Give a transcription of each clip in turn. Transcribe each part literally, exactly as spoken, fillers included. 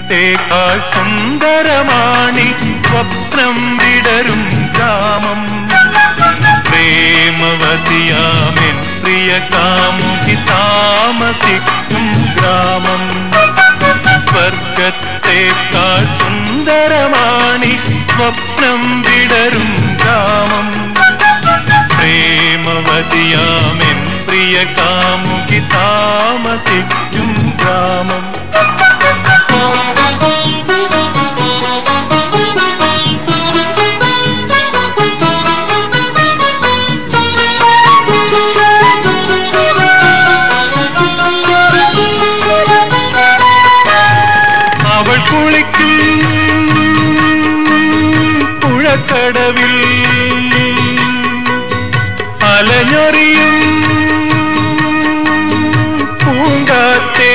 സ്വർഗത്തേക്കാൾ സുന്ദരമാണി സ്വപ്നം വിടരും ഗ്രാമം. പ്രേമവതിയാമെൻ പ്രിയ കാമുകി താമസിക്കും ഗ്രാമം. സ്വർഗത്തേക്കാൾ സുന്ദരമാണി സ്വപ്നം വിടരും ഗ്രാമം. പ്രേമവതിയാമെൻ പ്രിയ കാമുകി താമസിക്കും ഗ്രാമം. അവൾ കുളിക്കും പുഴക്കടവിൽ അലഞ്ഞൊറിയും പൂങ്കാറ്റേ.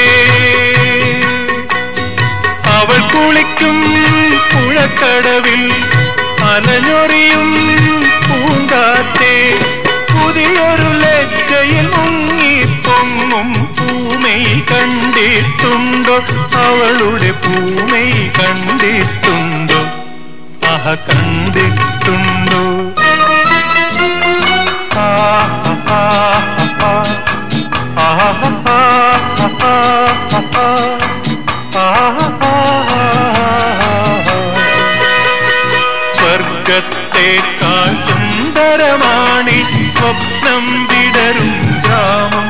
അവൾ കുളിക്കും പുഴക്കടവിൽ അലഞ്ഞൊറിയും പൂങ്കാറ്റേ. പുതിയൊരു ലജ്ജയിൽ മുങ്ങി പൊങ്ങും പൂമൈ കണ്ടിട്ടുണ്ടോ? അവളുടെ പൂമൈ കണ്ടിട്ടുണ്ടോ? ആഹ കണ്ടിട്ടുണ്ടോ? സ്വർഗത്തേക്കാൾ സുന്ദരമാണി സ്വപ്നം വിടരും ഗ്രാമം.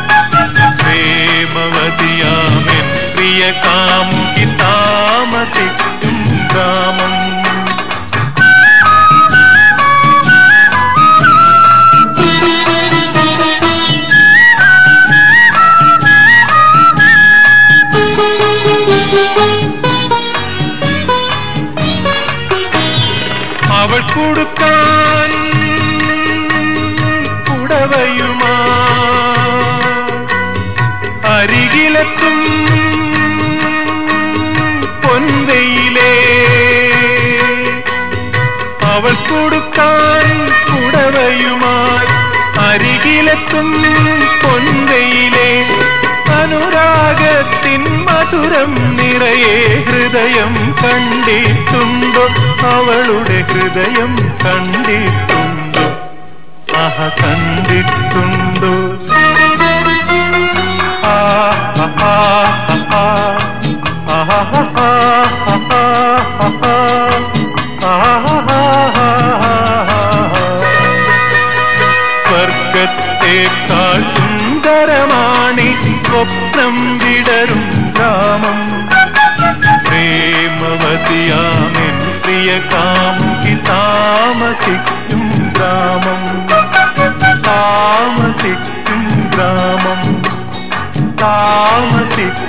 പ്രേമവതിയാമെൻ പ്രിയ കാമുകി താമസിക്കും ഗ്രാമം. അവൾ കൊടുക്കാൻ കുടവയുമാ അരികിലെത്തും പൊൻവെയിലേ. അവൾ കൊടുക്കാൻ കുടവയുമായി അരികിലെത്തും പൊൻവെയിലേ. അനുരാഗത്തിൻ മധുരം നിറയെ ഹൃദയം കണ്ടിട്ടുണ്ടോ? അവളുടെ ഹൃദയം കണ്ടിട്ടുണ്ടോ? ആഹ കണ്ടിട്ടുണ്ടോ? സ്വർഗത്തേക്കാൾ സുന്ദരമാണി സ്വപ്നം വിടരും ഗ്രാമം. പ്രേമവതിയാമെൻ പ്രിയ കാമുകി താമസിക്കും ഗ്രാമം. താമസിക്കും ഗ്രാമം. താമസിക്കും